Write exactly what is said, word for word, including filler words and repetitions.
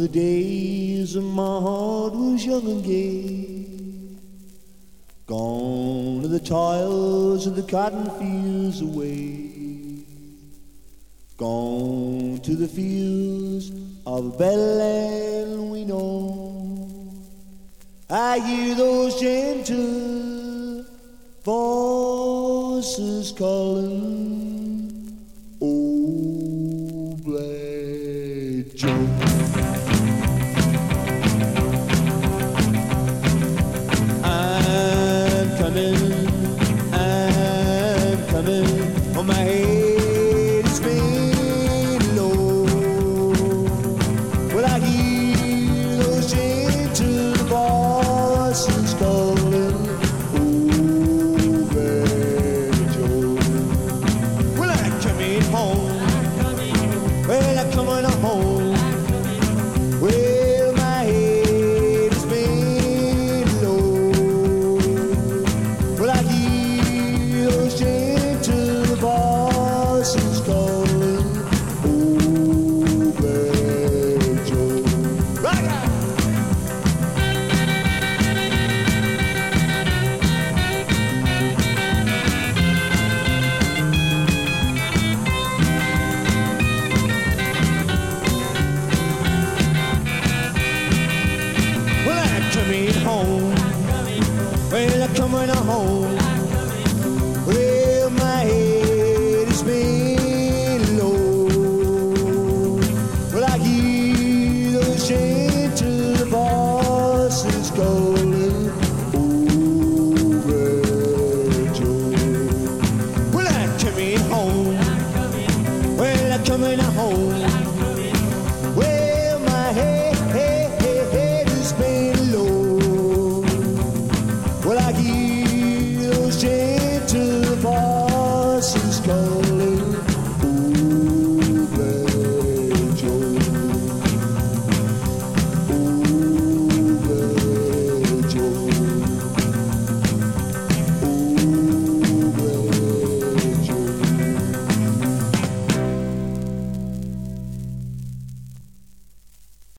the days when my heart was young and gay. Gone to the toils of the cotton fields away. Gone to the fields of a better land we know. I hear those gentle voices calling, oh, Black Joe. I'm coming, I'm coming, on my head is spinning low. Well, I hear those gentle voices calling, oh, Black Joe. Well, I'm coming home, well, I'm coming home. Well, my head is spinning low. Well, I hear those gentle voices calling, oh, Black Joe. Right now. Well, I'm coming home. Well, I'm coming home. Well, my head is spinning low. Well, I hear those gentle voices calling, oh, Black Joe. Well, I'm coming home. Well, I'm coming home. Well, my head, head, head, head is spinning low. Well, I hear